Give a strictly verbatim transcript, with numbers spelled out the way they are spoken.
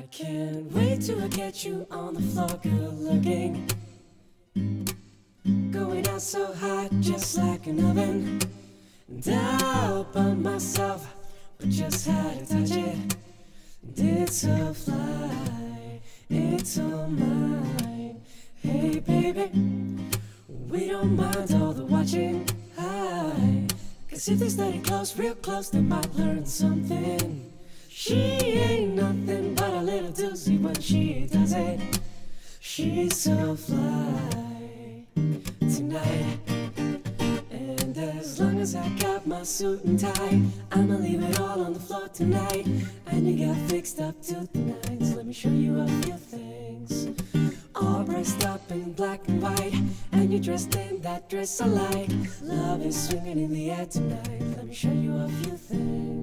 Can't wait till I get you on the floor, good looking. Going out so hot, just like an oven. And I'll burn myself, but just had to touch it. And it's a fly, it's all mine. Hey baby, we don't mind all the watching. Hi, cause if they study close, real close, they might learn something. She ain't nothing but a little doozy when she does it. She's so fly tonight. And as long as I got my suit and tie, I'ma leave it all on the floor tonight. And you got fixed up to the nines. Let me show you a few things. All dressed up in black and white, and you're dressed in that dress I like. Love is swinging in the air tonight. Let me show you a few things.